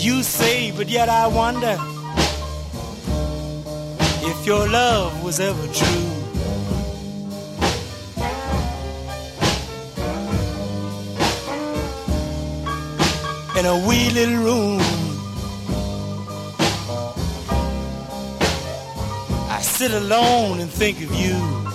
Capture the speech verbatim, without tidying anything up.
you say, but yet I wonder if your love was ever true. In a wee little room, I sit alone and think of you.